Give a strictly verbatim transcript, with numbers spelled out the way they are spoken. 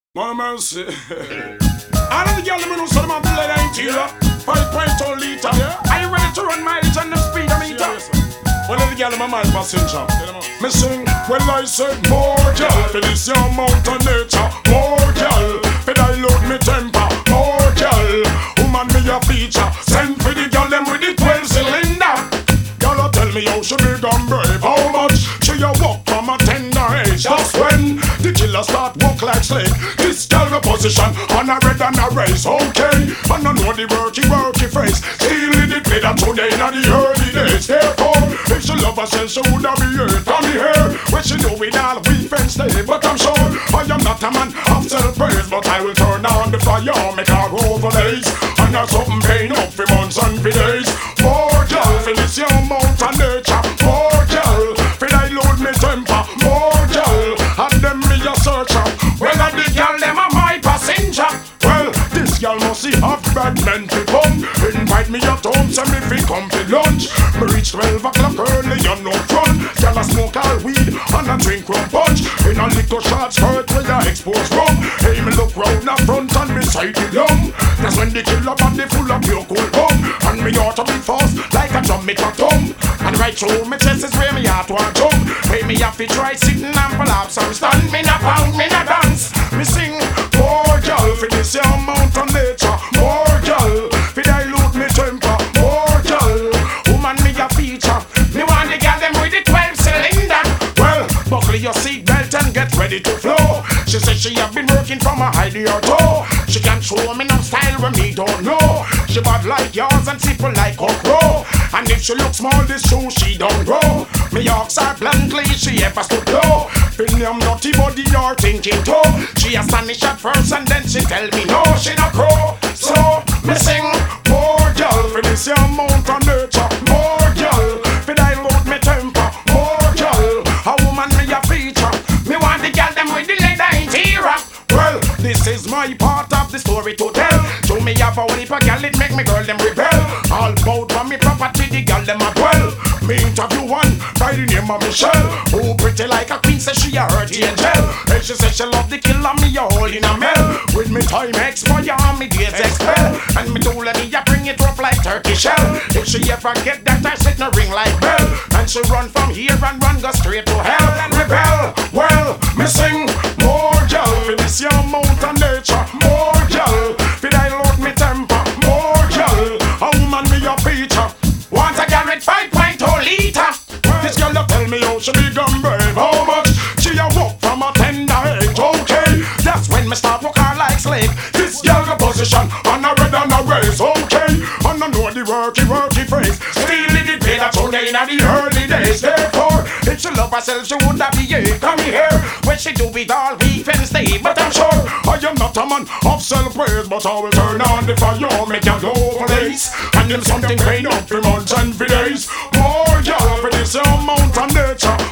My mercy. All of the girls them know some of the lead ain't here. Five point two liter. Are you ready to run mileage on the speedometer? One of the girls them a mile passenger. Me sing, well I said more girl. For this your mountain nature. More girl. For dilute me temper. More girl. Woman me a feature. Send for the girl them with the twelve cylinder. Girl tell me how she big and brave. How much she a walk from a tender age. Just when the killer start walk like slave. This girl the position on a red and a race. Okay, and I know the worky worky face. Still in the play that today in the early days. Therefore, if she love herself she would have be hurt from the hair. When she do it all we friends stay. But I'm sure I am not a man of self-praise. But I will turn on the fire, make her overlays. And there's something pain up for months and for days. More girl, finish your mountain nature. More girl, for dilute me temper. More girl, and them me a searcher. Well, and the girl them a my passenger. Well, this girl must see half bad men to come. Invite me at home, send me fi come to lunch. Me reach twelve o'clock early, you no front. Girl a smoke all weed and a drink rum punch. In a little short skirt with a exposed rum. Hey, me look round the front and me side the yum. That's when the killer body full of pure cool bum. And me ought to be fast like a drum make a thumb. And right through me chest is where me heart want jump. Hey, me have to try sitting and pull up some stand. Me na pound, me na dance. Me sing, more girl, for this your mountain nature. More girl, for dilute me temper. More girl, woman me a feature. Me want the girl them with the twelve cylinder. Well, buckle your seatbelt and get ready to flow. She said she have been working from a high or toe. She can show me no style when me don't know. She bad like yours and simple like a crow. And if she looks small, this shoe she don't grow. Me ask her bluntly, she ever stood low. Film naughty body or thinking too. She astonish at first and then she tell me no, she no crow. So, me sing, more girl, for this your mountain nature. More girl, for dilute me temper. More girl, a woman me a feature. Me want the girl them with the leather interior. Well, this is my part of the story to tell. Show me have a whole heap of girl, it make me girl them rebel. All bout from me property, the girl them a dwell. Me interview one by the name of Michelle, who pretty like a queen, say she a hurt angel. And she say she love the killer, me a hole in a mel. With me time expire, me days expel. And me told her me a bring it rough like turkey shell. If she ever get that, I sit no ring like bell. And she run from here and run go straight to hell and rebel. Well, me sing, more girl, for this your mountain nature. More girl, for dilute me temper. More girl, a woman me a feature. Want a girl with five point two liter. This girl you tell me how she big and brave. How much she a walk from a tender age. Okay, that's when me start walk her like slave. This girl the position on a red and a race. Okay, and I know the worky worky phrase. Still in the play that today in the early days. Therefore, if she love herself she would have be here. Come here, when she do it all week and stay. But I'm sure I am not a man of self-praise. But I will turn on the fire, make a go place. And then something pain up for months and for days. More girl for this your mountain nature.